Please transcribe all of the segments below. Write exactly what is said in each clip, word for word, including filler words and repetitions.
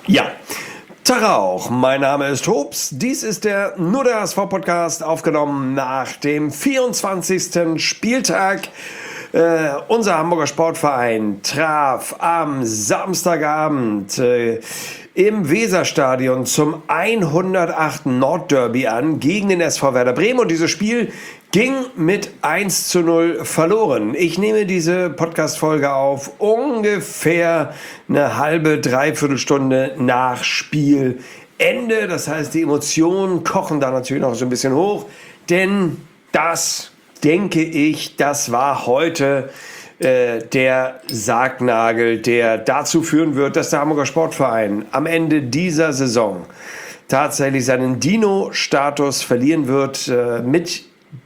Ja, Tag auch. Mein Name ist Hobbs. Dies ist der Nur der H S V-Podcast, aufgenommen nach dem vierundzwanzigsten Spieltag. Äh, unser Hamburger Sportverein traf am Samstagabend äh, im Weserstadion zum hundertachten Nordderby an gegen den S V Werder Bremen, und dieses Spiel ging mit eins zu null verloren. Ich nehme diese Podcast-Folge auf ungefähr eine halbe, dreiviertel Stunde nach Spielende. Das heißt, die Emotionen kochen da natürlich noch so ein bisschen hoch, denn das, denke ich, das war heute äh, der Sargnagel, der dazu führen wird, dass der Hamburger Sportverein am Ende dieser Saison tatsächlich seinen Dino-Status verlieren wird. Äh, mit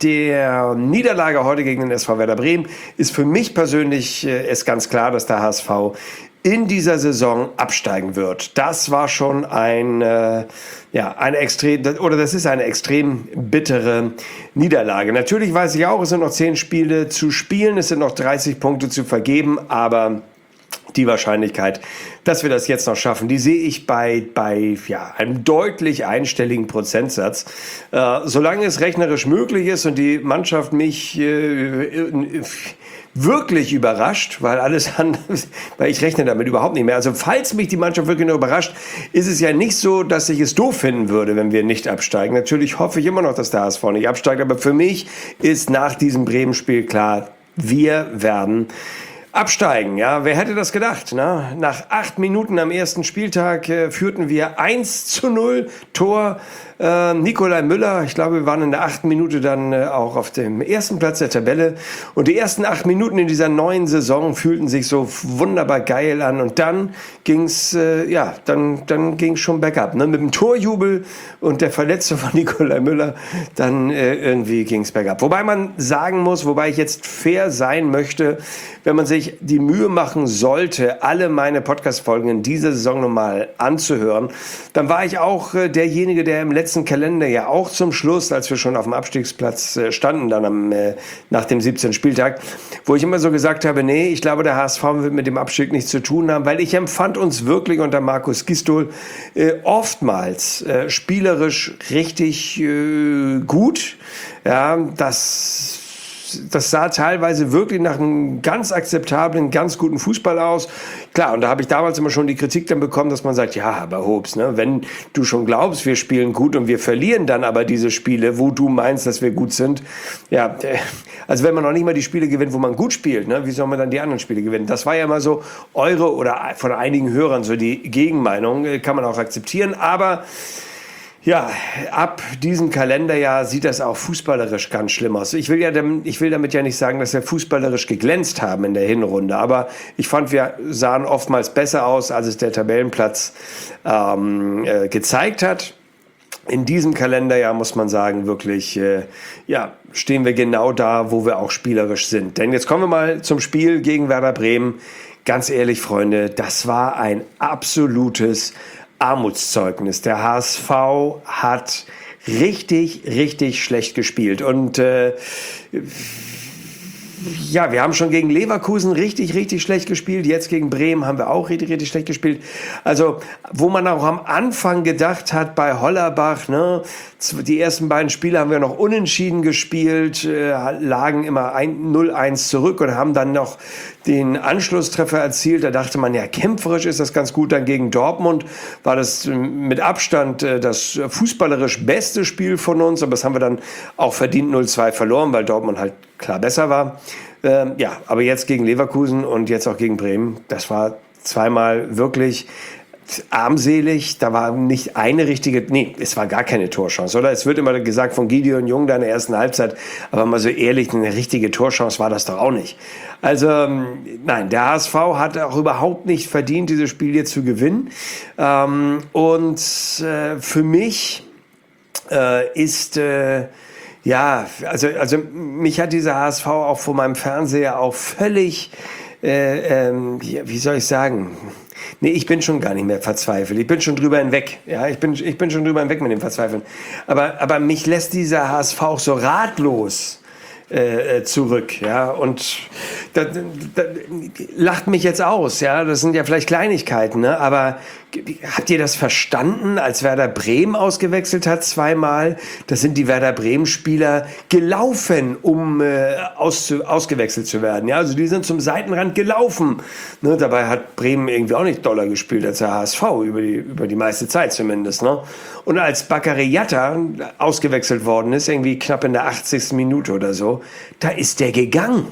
der Niederlage heute gegen den S V Werder Bremen ist für mich persönlich äh, ist ganz klar, dass der H S V in dieser Saison absteigen wird. Das war schon ein, äh, ja, eine extrem, oder das ist eine extrem bittere Niederlage. Natürlich weiß ich auch, es sind noch zehn Spiele zu spielen, es sind noch dreißig Punkte zu vergeben, aber die Wahrscheinlichkeit, dass wir das jetzt noch schaffen, die sehe ich bei, bei ja, einem deutlich einstelligen Prozentsatz. Äh, solange es rechnerisch möglich ist und die Mannschaft mich äh, wirklich überrascht, weil alles andere, weil ich rechne damit überhaupt nicht mehr. Also falls mich die Mannschaft wirklich noch überrascht, ist es ja nicht so, dass ich es doof finden würde, wenn wir nicht absteigen. Natürlich hoffe ich immer noch, dass der H S V nicht absteigt, aber für mich ist nach diesem Bremen-Spiel klar, wir werden absteigen, ja, wer hätte das gedacht, ne? Nach acht Minuten am ersten Spieltag äh, führten wir eins zu null, Tor äh, Nikolai Müller. Ich glaube, wir waren in der achten Minute dann äh, auch auf dem ersten Platz der Tabelle, und die ersten acht Minuten in dieser neuen Saison fühlten sich so wunderbar geil an, und dann ging's, äh, ja, dann, dann ging's schon bergab, ne? Mit dem Torjubel und der Verletzung von Nikolai Müller, dann äh, irgendwie ging's bergab. Wobei man sagen muss, wobei ich jetzt fair sein möchte, wenn man sich die Mühe machen sollte, alle meine Podcast-Folgen in dieser Saison nochmal anzuhören, dann war ich auch äh, derjenige, der im letzten Kalender ja auch zum Schluss, als wir schon auf dem Abstiegsplatz äh, standen, dann am, äh, nach dem siebzehnten Spieltag, wo ich immer so gesagt habe, nee, ich glaube, der H S V wird mit dem Abstieg nichts zu tun haben, weil ich empfand uns wirklich unter Markus Gisdol äh, oftmals äh, spielerisch richtig äh, gut. Ja, das Das sah teilweise wirklich nach einem ganz akzeptablen, ganz guten Fußball aus. Klar, und da habe ich damals immer schon die Kritik dann bekommen, dass man sagt, ja, aber Hobbs, ne, wenn du schon glaubst, wir spielen gut und wir verlieren dann aber diese Spiele, wo du meinst, dass wir gut sind, ja, also wenn man noch nicht mal die Spiele gewinnt, wo man gut spielt, ne, wie soll man dann die anderen Spiele gewinnen? Das war ja immer so eure oder von einigen Hörern so die Gegenmeinung, kann man auch akzeptieren, aber ja, ab diesem Kalenderjahr sieht das auch fußballerisch ganz schlimm aus. Ich will ja, ich will damit ja nicht sagen, dass wir fußballerisch geglänzt haben in der Hinrunde, aber ich fand, wir sahen oftmals besser aus, als es der Tabellenplatz ähm, äh, gezeigt hat. In diesem Kalenderjahr muss man sagen, wirklich, äh, ja, stehen wir genau da, wo wir auch spielerisch sind. Denn jetzt kommen wir mal zum Spiel gegen Werder Bremen. Ganz ehrlich, Freunde, das war ein absolutes Armutszeugnis. Der H S V hat richtig, richtig schlecht gespielt. Und äh, ja, wir haben schon gegen Leverkusen richtig, richtig schlecht gespielt. Jetzt gegen Bremen haben wir auch richtig, richtig schlecht gespielt. Also, wo man auch am Anfang gedacht hat, bei Hollerbach, ne, die ersten beiden Spiele haben wir noch unentschieden gespielt, äh, lagen immer null eins zurück und haben dann noch den Anschlusstreffer erzielt. Da dachte man, ja, kämpferisch ist das ganz gut. Dann gegen Dortmund war das mit Abstand äh, das fußballerisch beste Spiel von uns, aber das haben wir dann auch verdient null zwei verloren, weil Dortmund halt klar besser war. Ähm, ja, aber jetzt gegen Leverkusen und jetzt auch gegen Bremen, das war zweimal wirklich armselig. Da war nicht eine richtige, nee, es war gar keine Torchance, oder? Es wird immer gesagt von Gideon Jung da in der ersten Halbzeit, aber mal so ehrlich, eine richtige Torchance war das doch auch nicht. Also, nein, der H S V hat auch überhaupt nicht verdient, dieses Spiel jetzt zu gewinnen. Ähm, und äh, für mich äh, ist äh, ja, also, also mich hat dieser H S V auch vor meinem Fernseher auch völlig, äh, ähm, wie soll ich sagen, nee, ich bin schon gar nicht mehr verzweifelt. Ich bin schon drüber hinweg. Ja, ich bin, ich bin schon drüber hinweg mit dem Verzweifeln. Aber, aber mich lässt dieser H S V auch so ratlos äh, zurück, ja, und da, da, lacht mich jetzt aus, ja, das sind ja vielleicht Kleinigkeiten, ne, aber habt ihr das verstanden, als Werder Bremen ausgewechselt hat zweimal? Das sind die Werder Bremen-Spieler gelaufen, um äh, aus, ausgewechselt zu werden. Ja, also die sind zum Seitenrand gelaufen. Ne, dabei hat Bremen irgendwie auch nicht doller gespielt als der H S V, über die, über die meiste Zeit zumindest. Ne? Und als Bakary Jatta ausgewechselt worden ist, irgendwie knapp in der achtzigsten Minute oder so, da ist der gegangen.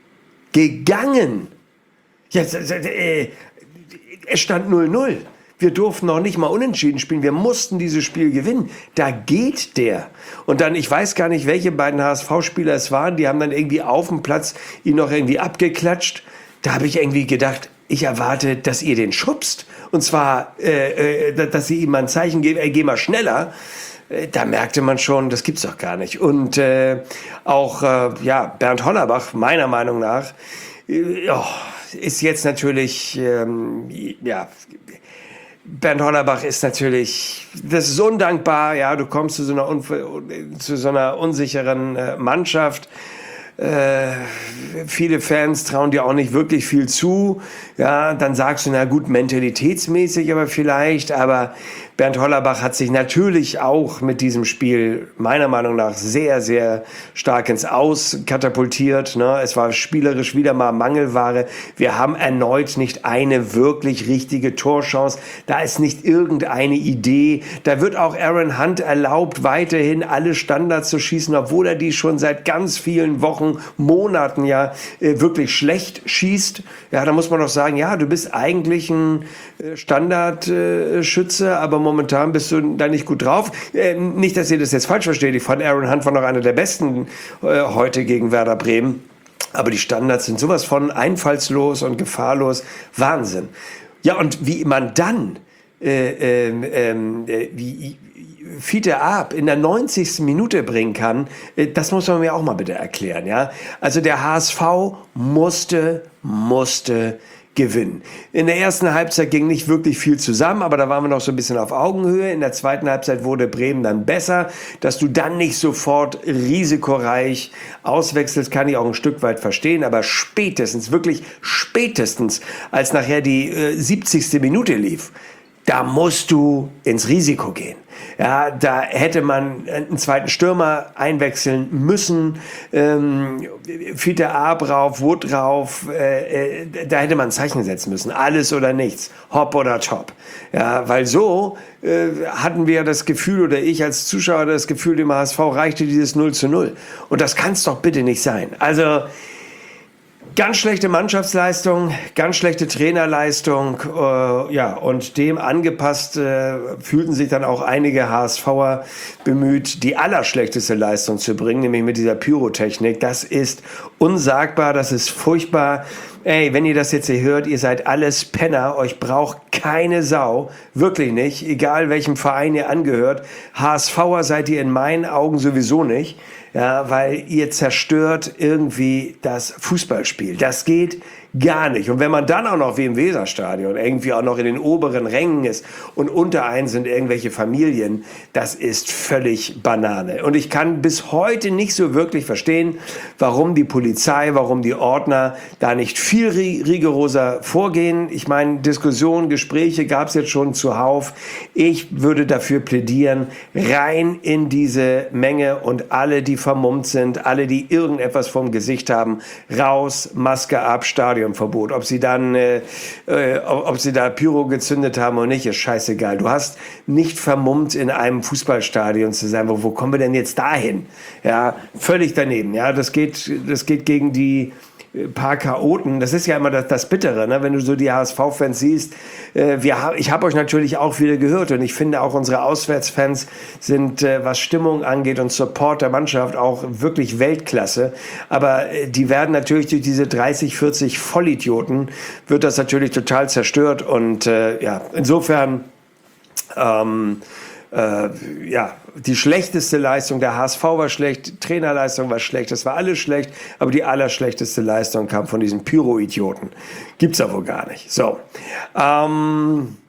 Gegangen. Ja, äh, es stand null null. Wir durften noch nicht mal unentschieden spielen. Wir mussten dieses Spiel gewinnen. Da geht der. Und dann, ich weiß gar nicht, welche beiden H S V-Spieler es waren, die haben dann irgendwie auf dem Platz ihn noch irgendwie abgeklatscht. Da habe ich irgendwie gedacht, ich erwarte, dass ihr den schubst. Und zwar, äh, äh, dass sie ihm mal ein Zeichen geben, ey, geh mal schneller. Äh, da merkte man schon, das gibt's doch gar nicht. Und äh, auch äh, ja, Bernd Hollerbach, meiner Meinung nach, äh, oh, ist jetzt natürlich, ähm, ja... Bernd Hollerbach ist natürlich, das ist undankbar, ja, du kommst zu so einer, zu so einer unsicheren äh, Mannschaft. Äh, viele Fans trauen dir auch nicht wirklich viel zu. Ja, dann sagst du, na gut, mentalitätsmäßig aber vielleicht, aber Bernd Hollerbach hat sich natürlich auch mit diesem Spiel meiner Meinung nach sehr, sehr stark ins Aus katapultiert. Ne? Es war spielerisch wieder mal Mangelware. Wir haben erneut nicht eine wirklich richtige Torchance. Da ist nicht irgendeine Idee. Da wird auch Aaron Hunt erlaubt, weiterhin alle Standards zu schießen, obwohl er die schon seit ganz vielen Wochen, Monaten ja äh, wirklich schlecht schießt. Ja, da muss man doch sagen, ja, du bist eigentlich ein äh, Standardschütze, äh, aber momentan bist du da nicht gut drauf. Äh, nicht, dass ihr das jetzt falsch versteht. Ich fand Aaron Hunt war noch einer der besten äh, heute gegen Werder Bremen. Aber die Standards sind sowas von einfallslos und gefahrlos. Wahnsinn. Ja, und wie man dann äh, äh, äh, wie Fiete Arp in der neunzigsten Minute bringen kann, äh, das muss man mir auch mal bitte erklären. Ja? Also der H S V musste, musste gewinnen. In der ersten Halbzeit ging nicht wirklich viel zusammen, aber da waren wir noch so ein bisschen auf Augenhöhe. In der zweiten Halbzeit wurde Bremen dann besser. Dass du dann nicht sofort risikoreich auswechselst, kann ich auch ein Stück weit verstehen, aber spätestens, wirklich spätestens, als nachher die äh, siebzigste Minute lief, da musst du ins Risiko gehen. Ja, da hätte man einen zweiten Stürmer einwechseln müssen. Ähm, Fiete Arp rauf, Wood rauf. Äh, äh, da hätte man ein Zeichen setzen müssen. Alles oder nichts. Hopp oder top. Ja, weil so äh, hatten wir das Gefühl, oder ich als Zuschauer das Gefühl, dem H S V reichte dieses null zu null. Und das kann es doch bitte nicht sein. Also, ganz schlechte Mannschaftsleistung, ganz schlechte Trainerleistung, äh, ja, und dem angepasst äh, fühlten sich dann auch einige HSVer bemüht, die allerschlechteste Leistung zu bringen, nämlich mit dieser Pyrotechnik. Das ist unsagbar, das ist furchtbar. Ey, wenn ihr das jetzt hier hört, ihr seid alles Penner, euch braucht keine Sau, wirklich nicht, egal welchem Verein ihr angehört. HSVer seid ihr in meinen Augen sowieso nicht. Ja, weil ihr zerstört irgendwie das Fußballspiel. Das geht gar nicht. Und wenn man dann auch noch wie im Weserstadion irgendwie auch noch in den oberen Rängen ist und unter einen sind irgendwelche Familien, das ist völlig Banane. Und ich kann bis heute nicht so wirklich verstehen, warum die Polizei, warum die Ordner da nicht viel rigoroser vorgehen. Ich meine, Diskussionen, Gespräche gab es jetzt schon zuhauf. Ich würde dafür plädieren, rein in diese Menge und alle, die vermummt sind, alle, die irgendetwas vom Gesicht haben, raus, Maske ab, Stadionverbot. Ob sie dann, äh, äh, ob sie da Pyro gezündet haben oder nicht, ist scheißegal. Du hast nicht vermummt in einem Fußballstadion zu sein. Wo, wo kommen wir denn jetzt dahin? Ja, völlig daneben. Ja, das geht, das geht gegen die paar Chaoten. Das ist ja immer das, das Bittere, ne? Wenn du so die H S V-Fans siehst. Äh, wir, ich habe euch natürlich auch wieder gehört und ich finde auch unsere Auswärtsfans sind, äh, was Stimmung angeht und Support der Mannschaft, auch wirklich Weltklasse. Aber äh, die werden natürlich durch diese dreißig, vierzig Vollidioten, wird das natürlich total zerstört und äh, ja, insofern ähm, Äh, ja, die schlechteste Leistung, der H S V war schlecht, Trainerleistung war schlecht, das war alles schlecht, aber die allerschlechteste Leistung kam von diesen Pyro-Idioten. Gibt's ja wohl gar nicht. So, ähm,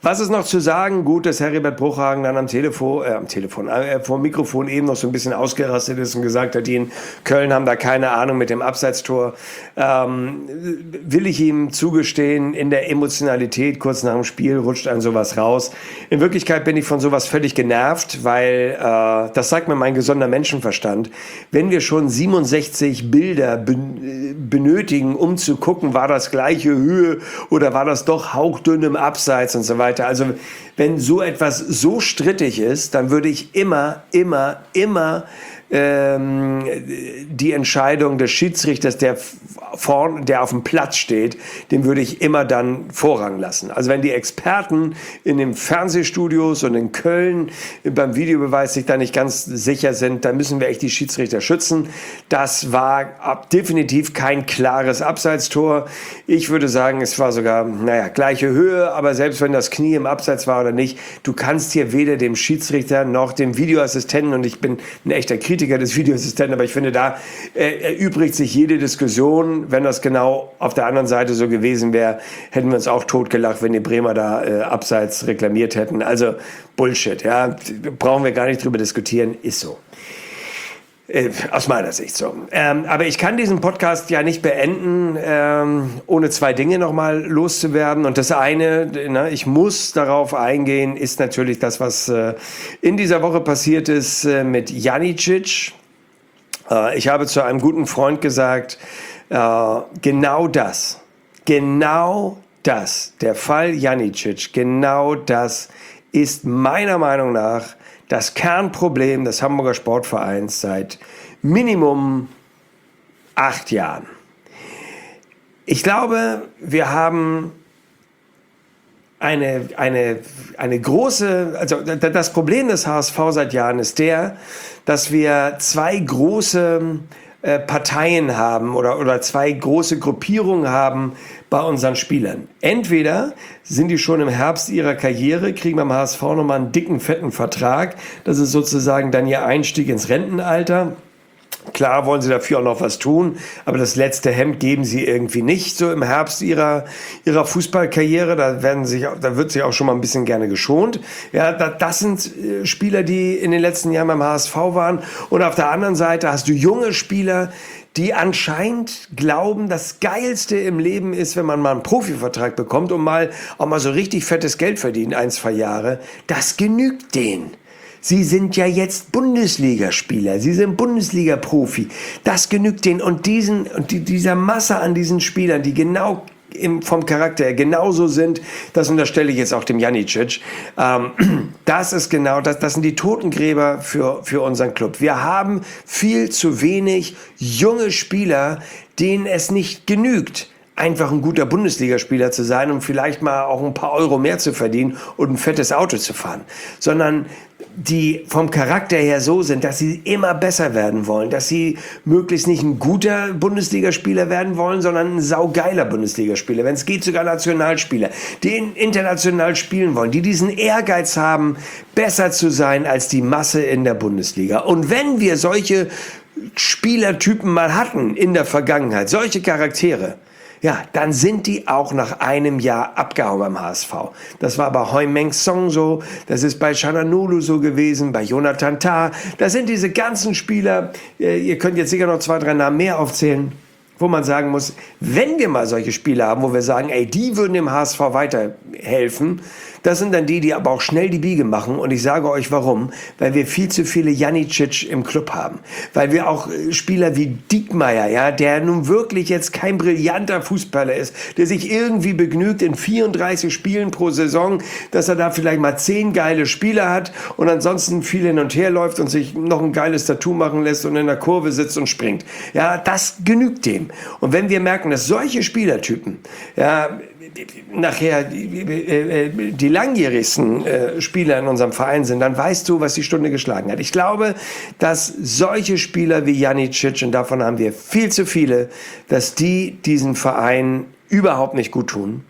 Was ist noch zu sagen? Gut, dass Heribert Bruchhagen dann am Telefon, äh, am Telefon, äh, vor dem Mikrofon eben noch so ein bisschen ausgerastet ist und gesagt hat, die in Köln haben da keine Ahnung mit dem Abseitstor. Ähm, will ich ihm zugestehen, in der Emotionalität kurz nach dem Spiel rutscht einem sowas raus. In Wirklichkeit bin ich von sowas völlig genervt, weil äh, das sagt mir mein gesunder Menschenverstand. Wenn wir schon siebenundsechzig Bilder ben- benötigen, um zu gucken, war das gleiche Höhe oder war das doch hauchdünn im Abseits und so weiter. Also wenn so etwas so strittig ist, dann würde ich immer, immer, immer ähm, die Entscheidung des Schiedsrichters, der vorn, der auf dem Platz steht, den würde ich immer dann Vorrang lassen. Also wenn die Experten in den Fernsehstudios und in Köln beim Videobeweis sich da nicht ganz sicher sind, dann müssen wir echt die Schiedsrichter schützen. Das war ab, definitiv kein klares Abseitstor. Ich würde sagen, es war sogar, naja, gleiche Höhe, aber selbst wenn das Knie im Abseits war oder nicht, du kannst hier weder dem Schiedsrichter noch dem Videoassistenten, und ich bin ein echter Kritiker des Videoassistenten, aber ich finde, da äh, erübrigt sich jede Diskussion. Wenn das genau auf der anderen Seite so gewesen wäre, hätten wir uns auch totgelacht, wenn die Bremer da äh, Abseits reklamiert hätten. Also Bullshit, ja, brauchen wir gar nicht drüber diskutieren, ist so. Äh, aus meiner Sicht so. Ähm, aber ich kann diesen Podcast ja nicht beenden, ähm, ohne zwei Dinge nochmal loszuwerden. Und das eine, na, ich muss darauf eingehen, ist natürlich das, was äh, in dieser Woche passiert ist äh, mit Janicic. Äh, ich habe zu einem guten Freund gesagt, äh, genau das, genau das, der Fall Janicic, genau das ist meiner Meinung nach das Kernproblem des Hamburger Sportvereins seit Minimum acht Jahren. Ich glaube, wir haben eine, eine, eine große, also das Problem des H S V seit Jahren ist der, dass wir zwei große äh, Parteien haben oder, oder zwei große Gruppierungen haben bei unseren Spielern. Entweder sind die schon im Herbst ihrer Karriere, kriegen beim H S V nochmal einen dicken, fetten Vertrag. Das ist sozusagen dann ihr Einstieg ins Rentenalter. Klar wollen sie dafür auch noch was tun, aber das letzte Hemd geben sie irgendwie nicht so im Herbst ihrer, ihrer Fußballkarriere. Da werden sich, da wird sich auch schon mal ein bisschen gerne geschont. Ja, das sind Spieler, die in den letzten Jahren beim H S V waren. Und auf der anderen Seite hast du junge Spieler, die anscheinend glauben, das Geilste im Leben ist, wenn man mal einen Profivertrag bekommt und mal auch mal so richtig fettes Geld verdient, ein, zwei Jahre. Das genügt denen. Sie sind ja jetzt Bundesligaspieler, Sie sind Bundesliga-Profi. Das genügt denen. Und diesen, und die, dieser Masse an diesen Spielern, die genau im, vom Charakter her genauso sind, das unterstelle ich jetzt auch dem Janicic, ähm, das ist genau, das, das sind die Totengräber für, für unseren Club. Wir haben viel zu wenig junge Spieler, denen es nicht genügt, einfach ein guter Bundesligaspieler zu sein und vielleicht mal auch ein paar Euro mehr zu verdienen und ein fettes Auto zu fahren, sondern die vom Charakter her so sind, dass sie immer besser werden wollen, dass sie möglichst nicht ein guter Bundesligaspieler werden wollen, sondern ein saugeiler Bundesligaspieler, wenn es geht sogar Nationalspieler, die international spielen wollen, die diesen Ehrgeiz haben, besser zu sein als die Masse in der Bundesliga. Und wenn wir solche Spielertypen mal hatten in der Vergangenheit, solche Charaktere, ja, dann sind die auch nach einem Jahr abgehauen beim H S V. Das war bei Heung-Min Son so, das ist bei Çalhanoğlu so gewesen, bei Jonathan Tah. Das sind diese ganzen Spieler, ihr könnt jetzt sicher noch zwei, drei Namen mehr aufzählen, wo man sagen muss, wenn wir mal solche Spieler haben, wo wir sagen, ey, die würden dem H S V weiterhelfen, das sind dann die, die aber auch schnell die Biege machen. Und ich sage euch warum. Weil wir viel zu viele Janicic im Club haben. Weil wir auch Spieler wie Diekmeyer, ja, der nun wirklich jetzt kein brillanter Fußballer ist, der sich irgendwie begnügt in vierunddreißig Spielen pro Saison, dass er da vielleicht mal zehn geile Spieler hat und ansonsten viel hin und her läuft und sich noch ein geiles Tattoo machen lässt und in der Kurve sitzt und springt. Ja, das genügt dem. Und wenn wir merken, dass solche Spielertypen, ja, nachher die, die langjährigsten äh, Spieler in unserem Verein sind, dann weißt du, was die Stunde geschlagen hat. Ich glaube, dass solche Spieler wie Janicic, und davon haben wir viel zu viele, dass die diesen Verein überhaupt nicht gut tun.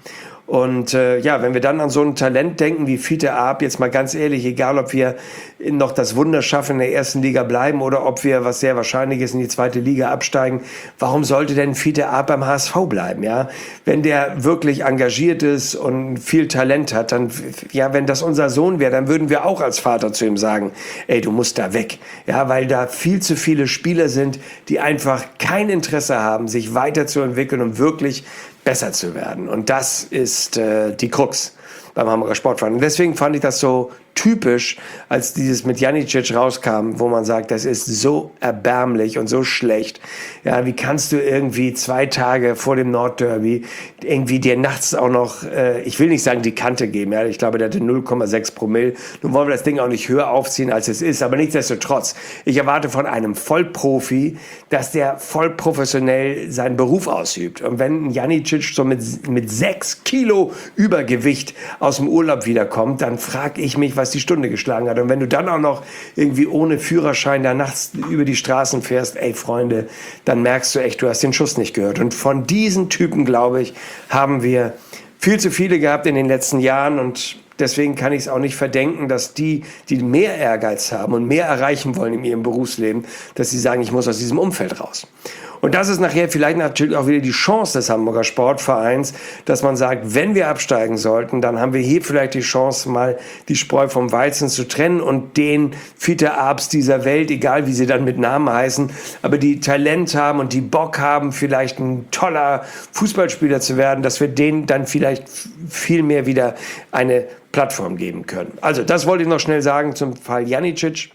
Und äh, ja, wenn wir dann an so ein Talent denken wie Fiete Arp, jetzt mal ganz ehrlich, egal ob wir noch das Wunder schaffen, in der ersten Liga bleiben oder ob wir, was sehr wahrscheinlich ist, in die zweite Liga absteigen, warum sollte denn Fiete Arp beim H S V bleiben? Ja, wenn der wirklich engagiert ist und viel Talent hat, dann, ja, wenn das unser Sohn wäre, dann würden wir auch als Vater zu ihm sagen, ey, du musst da weg. Ja, weil da viel zu viele Spieler sind, die einfach kein Interesse haben, sich weiterzuentwickeln und wirklich besser zu werden. Und das ist äh, die Krux beim Hamburger Sportverein. Und deswegen fand ich das so typisch, als dieses mit Janicic rauskam, wo man sagt, das ist so erbärmlich und so schlecht. Ja, wie kannst du irgendwie zwei Tage vor dem Nordderby irgendwie dir nachts auch noch, äh, ich will nicht sagen die Kante geben, ja, ich glaube, der hatte null Komma sechs Promille. Nun wollen wir das Ding auch nicht höher aufziehen, als es ist, aber nichtsdestotrotz, ich erwarte von einem Vollprofi, dass der voll professionell seinen Beruf ausübt. Und wenn Janicic so mit, mit sechs Kilo Übergewicht aus dem Urlaub wiederkommt, dann frage ich mich, was die Stunde geschlagen hat. Und wenn du dann auch noch irgendwie ohne Führerschein da nachts über die Straßen fährst, ey Freunde, dann merkst du echt, du hast den Schuss nicht gehört. Und von diesen Typen, glaube ich, haben wir viel zu viele gehabt in den letzten Jahren und deswegen kann ich es auch nicht verdenken, dass die, die mehr Ehrgeiz haben und mehr erreichen wollen in ihrem Berufsleben, dass sie sagen, ich muss aus diesem Umfeld raus. Und das ist nachher vielleicht natürlich auch wieder die Chance des Hamburger Sportvereins, dass man sagt, wenn wir absteigen sollten, dann haben wir hier vielleicht die Chance, mal die Spreu vom Weizen zu trennen und den Fiete Arps dieser Welt, egal wie sie dann mit Namen heißen, aber die Talent haben und die Bock haben, vielleicht ein toller Fußballspieler zu werden, dass wir denen dann vielleicht viel mehr wieder eine Plattform geben können. Also das wollte ich noch schnell sagen zum Fall Janicic.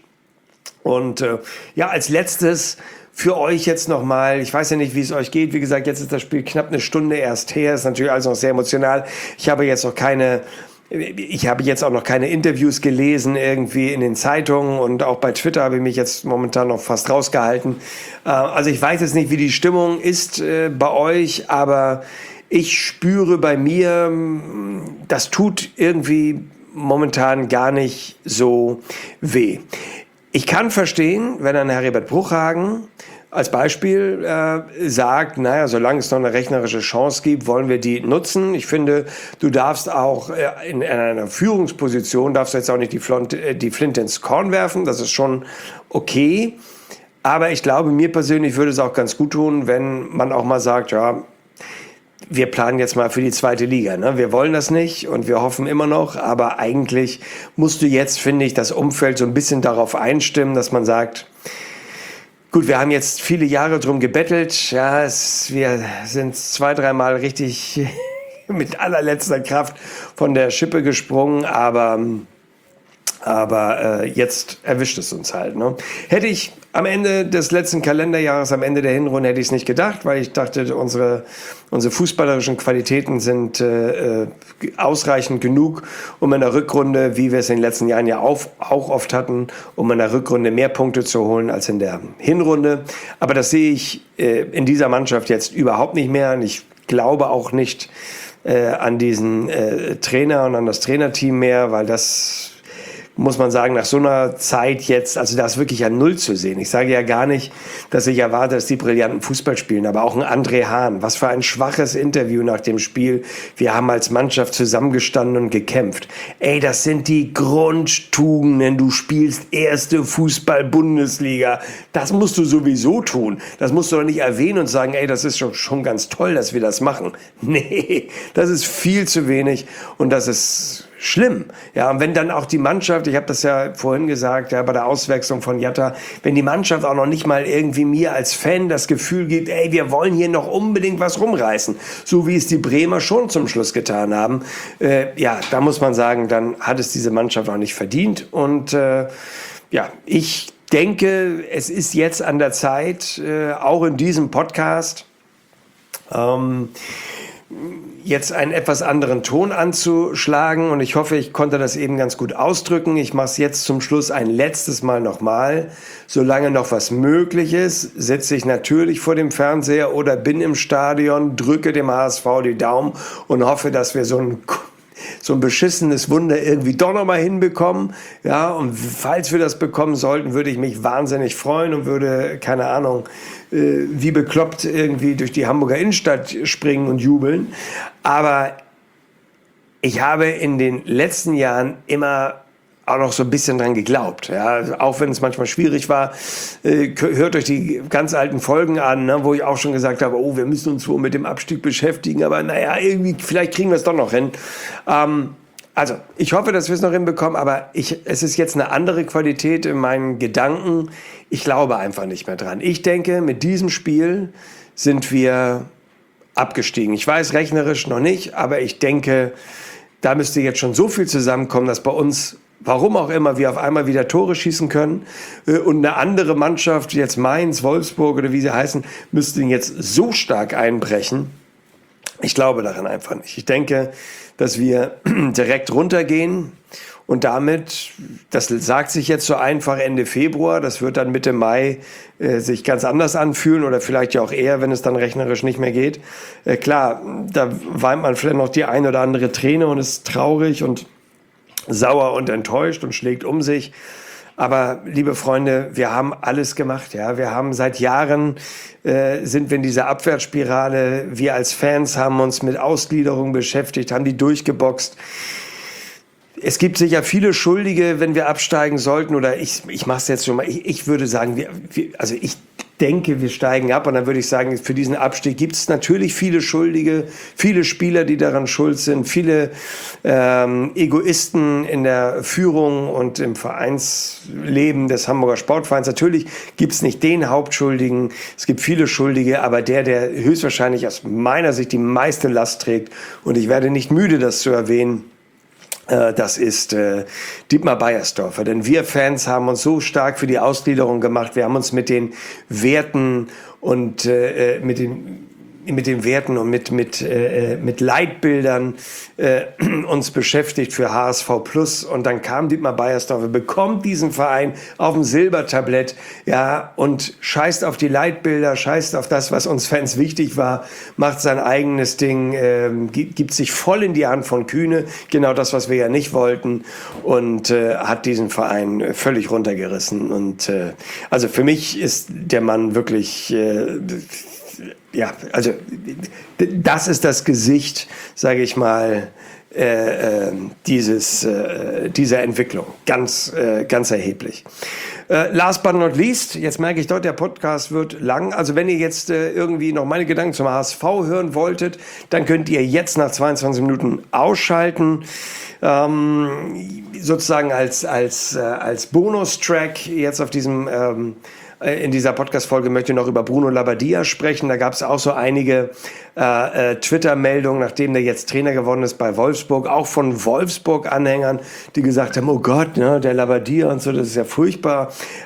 Und äh, ja, als letztes für euch jetzt nochmal, ich weiß ja nicht, wie es euch geht, wie gesagt, jetzt ist das Spiel knapp eine Stunde erst her, ist natürlich alles noch sehr emotional. Ich habe jetzt noch keine, ich habe jetzt auch noch keine Interviews gelesen irgendwie in den Zeitungen und auch bei Twitter habe ich mich jetzt momentan noch fast rausgehalten. Äh, also ich weiß jetzt nicht, wie die Stimmung ist äh, bei euch, aber ich spüre bei mir, das tut irgendwie momentan gar nicht so weh. Ich kann verstehen, wenn ein Heribert Bruchhagen als Beispiel äh, sagt, naja, solange es noch eine rechnerische Chance gibt, wollen wir die nutzen. Ich finde, du darfst auch äh, in, in einer Führungsposition, darfst du jetzt auch nicht die, Flont, äh, die Flinte ins Korn werfen, das ist schon okay. Aber ich glaube, mir persönlich würde es auch ganz gut tun, wenn man auch mal sagt, ja, wir planen jetzt mal für die zweite Liga. Ne? Wir wollen das nicht und wir hoffen immer noch, aber eigentlich musst du jetzt, finde ich, das Umfeld so ein bisschen darauf einstimmen, dass man sagt, gut, wir haben jetzt viele Jahre drum gebettelt, ja, es, wir sind zwei, dreimal richtig mit allerletzter Kraft von der Schippe gesprungen, aber... Aber äh, jetzt erwischt es uns halt. Ne? Hätte ich am Ende des letzten Kalenderjahres, am Ende der Hinrunde, hätte ich es nicht gedacht, weil ich dachte, unsere, unsere fußballerischen Qualitäten sind äh, ausreichend genug, um in der Rückrunde, wie wir es in den letzten Jahren ja auch, auch oft hatten, um in der Rückrunde mehr Punkte zu holen als in der Hinrunde. Aber das sehe ich äh, in dieser Mannschaft jetzt überhaupt nicht mehr. Und ich glaube auch nicht äh, an diesen äh, Trainer und an das Trainerteam mehr, weil das... muss man sagen, nach so einer Zeit jetzt, also da ist wirklich ein Null zu sehen. Ich sage ja gar nicht, dass ich erwarte, dass die brillanten Fußball spielen, aber auch ein André Hahn, was für ein schwaches Interview nach dem Spiel. Wir haben als Mannschaft zusammengestanden und gekämpft. Ey, das sind die Grundtugenden. Du spielst erste Fußball-Bundesliga. Das musst du sowieso tun. Das musst du doch nicht erwähnen und sagen, ey, das ist schon, schon ganz toll, dass wir das machen. Nee, das ist viel zu wenig und das ist... schlimm. Ja, und wenn dann auch die Mannschaft, ich habe das ja vorhin gesagt, ja, bei der Auswechslung von Jatta, wenn die Mannschaft auch noch nicht mal irgendwie mir als Fan das Gefühl gibt, ey, wir wollen hier noch unbedingt was rumreißen, so wie es die Bremer schon zum Schluss getan haben, äh, ja, da muss man sagen, dann hat es diese Mannschaft auch nicht verdient. Und äh, ja, ich denke, es ist jetzt an der Zeit, äh, auch in diesem Podcast, ähm, jetzt einen etwas anderen Ton anzuschlagen und ich hoffe, ich konnte das eben ganz gut ausdrücken. Ich mache es jetzt zum Schluss ein letztes Mal nochmal. Solange noch was möglich ist, sitze ich natürlich vor dem Fernseher oder bin im Stadion, drücke dem H S V die Daumen und hoffe, dass wir so ein so ein beschissenes Wunder irgendwie doch noch mal hinbekommen. Ja, und falls wir das bekommen sollten, würde ich mich wahnsinnig freuen und würde, keine Ahnung, äh, wie bekloppt irgendwie durch die Hamburger Innenstadt springen und jubeln. Aber ich habe in den letzten Jahren immer auch noch so ein bisschen dran geglaubt. Ja, auch wenn es manchmal schwierig war. Äh, hört euch die ganz alten Folgen an, ne, wo ich auch schon gesagt habe, oh, wir müssen uns wohl mit dem Abstieg beschäftigen, aber naja, irgendwie, vielleicht kriegen wir es doch noch hin. Ähm, also, ich hoffe, dass wir es noch hinbekommen, aber ich, es ist jetzt eine andere Qualität in meinen Gedanken. Ich glaube einfach nicht mehr dran. Ich denke, mit diesem Spiel sind wir abgestiegen. Ich weiß rechnerisch noch nicht, aber ich denke, da müsste jetzt schon so viel zusammenkommen, dass bei uns, warum auch immer, wir auf einmal wieder Tore schießen können. Und eine andere Mannschaft, jetzt Mainz, Wolfsburg oder wie sie heißen, müsste jetzt so stark einbrechen. Ich glaube daran einfach nicht. Ich denke, dass wir direkt runtergehen und damit, das sagt sich jetzt so einfach Ende Februar, das wird dann Mitte Mai äh, sich ganz anders anfühlen oder vielleicht ja auch eher, wenn es dann rechnerisch nicht mehr geht. Äh, klar, da weint man vielleicht noch die ein oder andere Träne und ist traurig und sauer und enttäuscht und schlägt um sich. Aber liebe Freunde, wir haben alles gemacht. Ja, wir haben seit Jahren äh, sind wir in dieser Abwärtsspirale. Wir als Fans haben uns mit Ausgliederung beschäftigt, haben die durchgeboxt. Es gibt sicher viele Schuldige, wenn wir absteigen sollten. Oder ich, ich mache es jetzt schon mal. Ich, ich würde sagen, wir, wir, also ich denke, wir steigen ab. Und dann würde ich sagen, für diesen Abstieg gibt es natürlich viele Schuldige, viele Spieler, die daran schuld sind, viele ähm, Egoisten in der Führung und im Vereinsleben des Hamburger Sportvereins. Natürlich gibt es nicht den Hauptschuldigen. Es gibt viele Schuldige, aber der, der höchstwahrscheinlich aus meiner Sicht die meiste Last trägt. Und ich werde nicht müde, das zu erwähnen. Das ist äh, Dietmar Beiersdorfer. Denn wir Fans haben uns so stark für die Ausgliederung gemacht. Wir haben uns mit den Werten und äh, mit den mit den Werten und mit mit äh, mit Leitbildern äh, uns beschäftigt für H S V Plus, und dann kam Dietmar Beiersdorfer, bekommt diesen Verein auf dem Silbertablett, ja, und scheißt auf die Leitbilder, scheißt auf das, was uns Fans wichtig war, macht sein eigenes Ding, äh, gibt sich voll in die Hand von Kühne, genau das, was wir ja nicht wollten, und äh, hat diesen Verein völlig runtergerissen. Und äh, also für mich ist der Mann wirklich äh, ja, also das ist das Gesicht, sage ich mal, äh, äh, dieses, äh, dieser Entwicklung. Ganz, äh, ganz erheblich. Äh, last but not least, jetzt merke ich dort, der Podcast wird lang. Also wenn ihr jetzt äh, irgendwie noch meine Gedanken zum H S V hören wolltet, dann könnt ihr jetzt nach zweiundzwanzig Minuten ausschalten. Ähm, sozusagen als, als, äh, als Bonustrack jetzt auf diesem ähm, in dieser Podcast-Folge möchte ich noch über Bruno Labbadia sprechen. Da gab es auch so einige äh, äh, Twitter-Meldungen, nachdem der jetzt Trainer geworden ist bei Wolfsburg, auch von Wolfsburg-Anhängern, die gesagt haben, oh Gott, ne, der Labbadia und so, das ist ja furchtbar.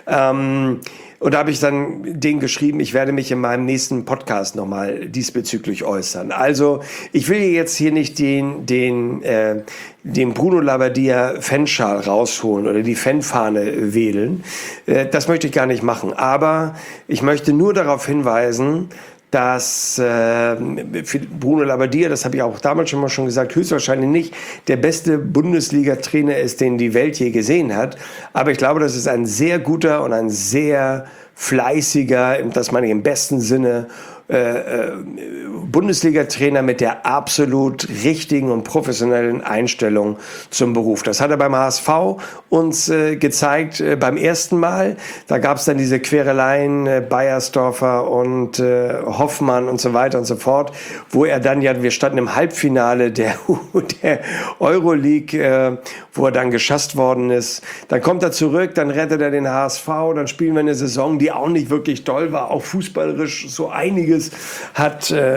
Ähm, Und da habe ich dann denen geschrieben, ich werde mich in meinem nächsten Podcast nochmal diesbezüglich äußern. Also ich will jetzt hier nicht den, den, äh, den Bruno Labbadia Fanschal rausholen oder die Fanfahne wählen. Äh, das möchte ich gar nicht machen. Aber ich möchte nur darauf hinweisen, dass äh, für Bruno Labbadia, das habe ich auch damals schon mal schon gesagt, höchstwahrscheinlich nicht der beste Bundesliga-Trainer ist, den die Welt je gesehen hat. Aber ich glaube, das ist ein sehr guter und ein sehr fleißiger, das meine ich im besten Sinne, äh, äh, Bundesliga-Trainer mit der absolut richtigen und professionellen Einstellung zum Beruf. Das hat er beim H S V uns äh, gezeigt äh, beim ersten Mal. Da gab es dann diese Quereleien, äh, Beiersdorfer und äh, Hoffmann und so weiter und so fort, wo er dann ja, wir standen im Halbfinale der, der Euroleague, äh, wo er dann geschasst worden ist. Dann kommt er zurück, dann rettet er den H S V, dann spielen wir eine Saison, die auch nicht wirklich toll war, auch fußballerisch so einiges hat äh,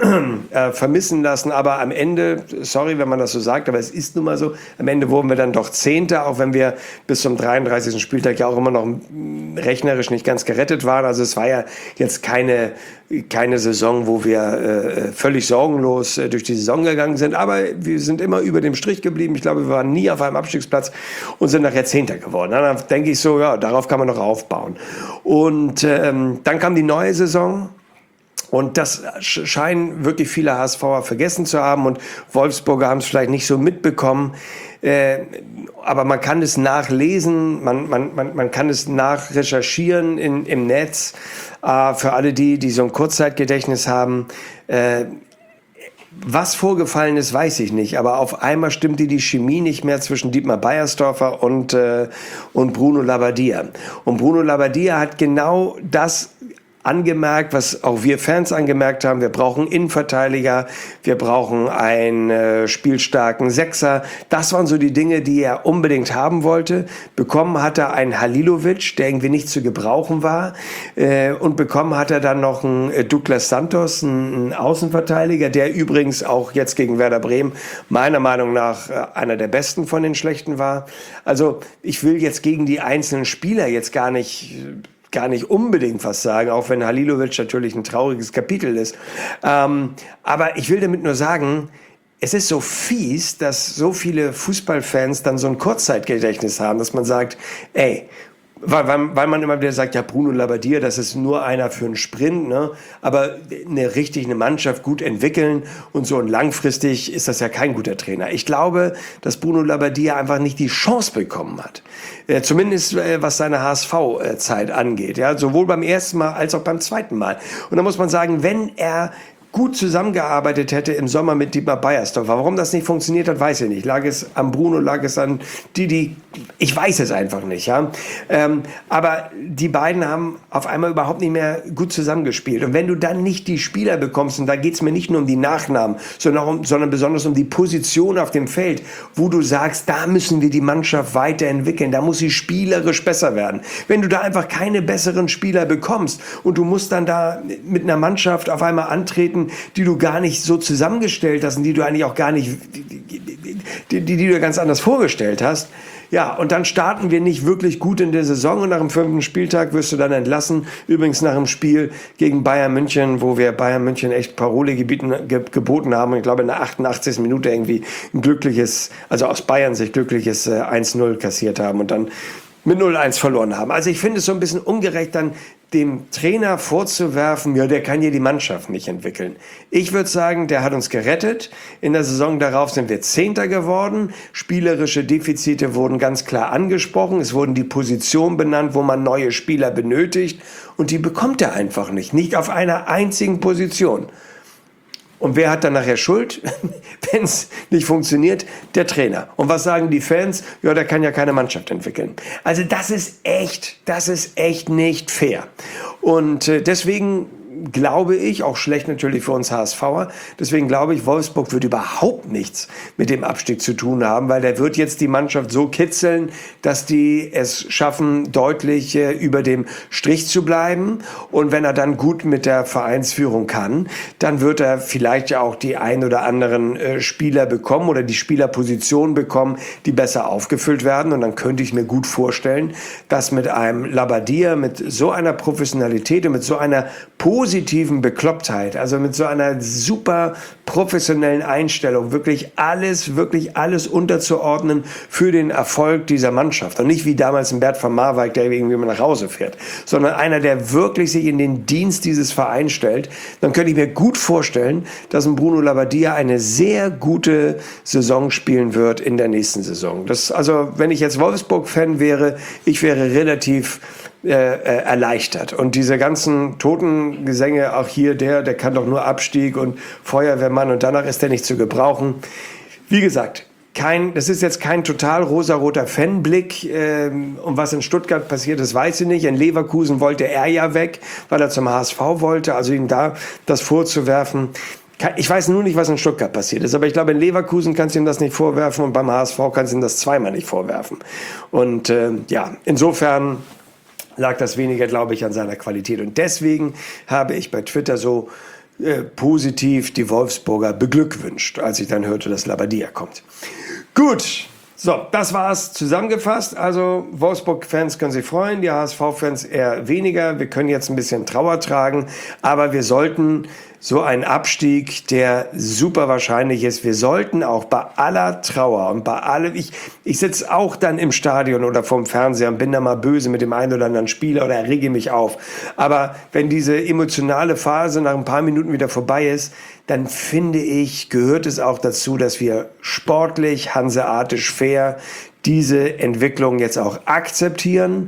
äh, vermissen lassen, aber am Ende, sorry, wenn man das so sagt, aber es ist nun mal so, am Ende wurden wir dann doch Zehnter, auch wenn wir bis zum dreiunddreißigsten Spieltag ja auch immer noch rechnerisch nicht ganz gerettet waren. Also es war ja jetzt keine, keine Saison, wo wir äh, völlig sorgenlos äh, durch die Saison gegangen sind, aber wir sind immer über dem Strich geblieben. Ich glaube, wir waren nie auf einem Abstiegsplatz und sind nachher Zehnter geworden. Dann denke ich so, ja, darauf kann man noch aufbauen. Und ähm, dann kam die neue Saison. Und das scheinen wirklich viele HSVer vergessen zu haben und Wolfsburger haben es vielleicht nicht so mitbekommen. Äh, aber man kann es nachlesen, man, man, man, man kann es nachrecherchieren in, im Netz. Äh, für alle die, die so ein Kurzzeitgedächtnis haben. Äh, Was vorgefallen ist, weiß ich nicht, aber auf einmal stimmte die Chemie nicht mehr zwischen Dietmar Beiersdorfer und, äh, und Bruno Labbadia. Und Bruno Labbadia hat genau das angemerkt, was auch wir Fans angemerkt haben. Wir brauchen Innenverteidiger, wir brauchen einen äh, spielstarken Sechser. Das waren so die Dinge, die er unbedingt haben wollte. Bekommen hat er einen Halilovic, der irgendwie nicht zu gebrauchen war. Äh, und bekommen hat er dann noch einen äh, Douglas Santos, einen, einen Außenverteidiger, der übrigens auch jetzt gegen Werder Bremen meiner Meinung nach äh, einer der besten von den Schlechten war. Also ich will jetzt gegen die einzelnen Spieler jetzt gar nicht... gar nicht unbedingt was sagen, auch wenn Halilovic natürlich ein trauriges Kapitel ist. Ähm, aber ich will damit nur sagen, es ist so fies, dass so viele Fußballfans dann so ein Kurzzeitgedächtnis haben, dass man sagt, ey, weil, weil, weil man immer wieder sagt, ja, Bruno Labbadia, das ist nur einer für einen Sprint, ne? Aber eine richtig eine Mannschaft gut entwickeln und so und langfristig ist das ja kein guter Trainer. Ich glaube, dass Bruno Labbadia einfach nicht die Chance bekommen hat. Äh, zumindest äh, was seine H S V-Zeit angeht, ja, sowohl beim ersten Mal als auch beim zweiten Mal. Und da muss man sagen, wenn er gut zusammengearbeitet hätte im Sommer mit Dietmar Beiersdorfer. Warum das nicht funktioniert hat, weiß ich nicht. Lag es an Bruno, lag es an Didi? Ich weiß es einfach nicht. Ja? Ähm, aber die beiden haben auf einmal überhaupt nicht mehr gut zusammengespielt. Und wenn du dann nicht die Spieler bekommst, und da geht es mir nicht nur um die Nachnamen, sondern, um, sondern besonders um die Position auf dem Feld, wo du sagst, da müssen wir die Mannschaft weiterentwickeln, da muss sie spielerisch besser werden. Wenn du da einfach keine besseren Spieler bekommst und du musst dann da mit einer Mannschaft auf einmal antreten, die du gar nicht so zusammengestellt hast und die du eigentlich auch gar nicht, die, die, die, die du dir ganz anders vorgestellt hast. Ja, und dann starten wir nicht wirklich gut in der Saison und nach dem fünften Spieltag wirst du dann entlassen. Übrigens nach dem Spiel gegen Bayern München, wo wir Bayern München echt Parole gebieten, ge, geboten haben. Ich glaube in der achtundachtzigsten Minute irgendwie ein glückliches, also aus Bayern sich glückliches äh, eins null kassiert haben und dann mit null eins verloren haben. Also ich finde es so ein bisschen ungerecht, dann dem Trainer vorzuwerfen, ja, der kann hier die Mannschaft nicht entwickeln. Ich würde sagen, der hat uns gerettet. In der Saison darauf sind wir Zehnter geworden. Spielerische Defizite wurden ganz klar angesprochen. Es wurden die Positionen benannt, wo man neue Spieler benötigt. Und die bekommt er einfach nicht. Nicht auf einer einzigen Position. Und wer hat dann nachher Schuld, wenn es nicht funktioniert? Der Trainer. Und was sagen die Fans? Ja, der kann ja keine Mannschaft entwickeln. Also das ist echt, das ist echt nicht fair. Und äh, deswegen glaube ich, auch schlecht natürlich für uns HSVer, deswegen glaube ich, Wolfsburg wird überhaupt nichts mit dem Abstieg zu tun haben, weil der wird jetzt die Mannschaft so kitzeln, dass die es schaffen, deutlich äh, über dem Strich zu bleiben. Und wenn er dann gut mit der Vereinsführung kann, dann wird er vielleicht ja auch die ein oder anderen äh, Spieler bekommen oder die Spielerpositionen bekommen, die besser aufgefüllt werden. Und dann könnte ich mir gut vorstellen, dass mit einem Labbadia, mit so einer Professionalität und mit so einer positiven Beklopptheit, also mit so einer super professionellen Einstellung, wirklich alles, wirklich alles unterzuordnen für den Erfolg dieser Mannschaft. Und nicht wie damals ein Bert van Marwijk, der irgendwie mal nach Hause fährt, sondern einer, der wirklich sich in den Dienst dieses Vereins stellt. Dann könnte ich mir gut vorstellen, dass ein Bruno Labbadia eine sehr gute Saison spielen wird in der nächsten Saison. Das, also, wenn ich jetzt Wolfsburg-Fan wäre, ich wäre relativ Äh, äh, erleichtert. Und diese ganzen Totengesänge, auch hier, der, der kann doch nur Abstieg und Feuerwehrmann und danach ist der nicht zu gebrauchen. Wie gesagt, kein, das ist jetzt kein total rosaroter Fanblick. Ähm, und was in Stuttgart passiert ist, weiß ich nicht. In Leverkusen wollte er ja weg, weil er zum H S V wollte. Also ihm da das vorzuwerfen. Ich weiß nur nicht, was in Stuttgart passiert ist, aber ich glaube, in Leverkusen kannst du ihm das nicht vorwerfen und beim H S V kannst du ihm das zweimal nicht vorwerfen. Und äh, ja, insofern lag das weniger, glaube ich, an seiner Qualität. Und deswegen habe ich bei Twitter so äh, positiv die Wolfsburger beglückwünscht, als ich dann hörte, dass Labbadia kommt. Gut, so, das war's zusammengefasst. Also Wolfsburg-Fans können sich freuen, die H S V-Fans eher weniger. Wir können jetzt ein bisschen Trauer tragen, aber wir sollten so einen Abstieg, der super wahrscheinlich ist. Wir sollten auch bei aller Trauer und bei allem, ich, ich sitze auch dann im Stadion oder vorm Fernseher und bin da mal böse mit dem einen oder anderen Spieler oder rege mich auf. Aber wenn diese emotionale Phase nach ein paar Minuten wieder vorbei ist, dann finde ich, gehört es auch dazu, dass wir sportlich, hanseatisch fair diese Entwicklung jetzt auch akzeptieren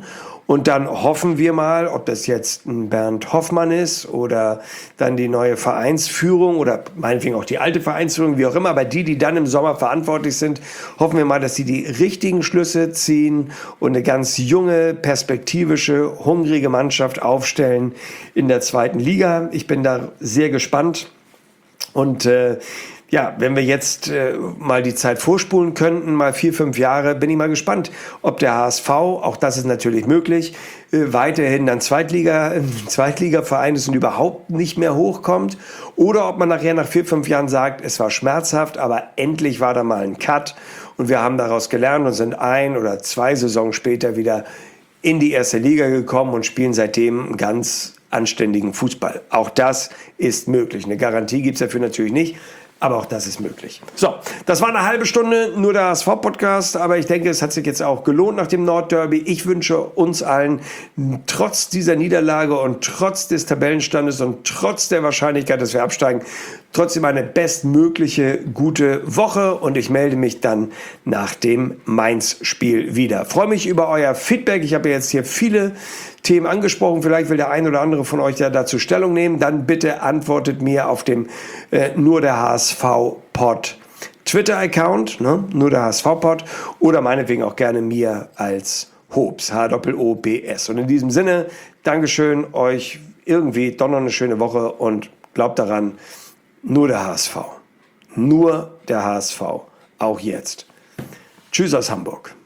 Und dann hoffen wir mal, ob das jetzt ein Bernd Hoffmann ist oder dann die neue Vereinsführung oder meinetwegen auch die alte Vereinsführung, wie auch immer, aber die, die dann im Sommer verantwortlich sind, hoffen wir mal, dass sie die richtigen Schlüsse ziehen und eine ganz junge, perspektivische, hungrige Mannschaft aufstellen in der zweiten Liga. Ich bin da sehr gespannt und äh, ja, wenn wir jetzt äh, mal die Zeit vorspulen könnten, mal vier, fünf Jahre, bin ich mal gespannt, ob der H S V, auch das ist natürlich möglich, äh, weiterhin dann Zweitliga, äh, Zweitliga-Verein ist und überhaupt nicht mehr hochkommt oder ob man nachher nach vier, fünf Jahren sagt, es war schmerzhaft, aber endlich war da mal ein Cut und wir haben daraus gelernt und sind ein oder zwei Saisons später wieder in die erste Liga gekommen und spielen seitdem einen ganz anständigen Fußball. Auch das ist möglich. Eine Garantie gibt's dafür natürlich nicht. Aber auch das ist möglich. So, das war eine halbe Stunde, nur der H S V-Podcast. Aber ich denke, es hat sich jetzt auch gelohnt nach dem Nordderby. Ich wünsche uns allen trotz dieser Niederlage und trotz des Tabellenstandes und trotz der Wahrscheinlichkeit, dass wir absteigen, trotzdem eine bestmögliche gute Woche. Und ich melde mich dann nach dem Mainz-Spiel wieder. Freue mich über euer Feedback. Ich habe jetzt hier viele Themen angesprochen. Vielleicht will der ein oder andere von euch ja dazu Stellung nehmen. Dann bitte antwortet mir auf dem äh, nur der H S V-Pod Twitter-Account, ne? Nur der H S V-Pod oder meinetwegen auch gerne mir als Hobbs, H O O B S. Und in diesem Sinne, Dankeschön euch irgendwie doch noch eine schöne Woche und glaubt daran, nur der H S V. Nur der H S V. Auch jetzt. Tschüss aus Hamburg.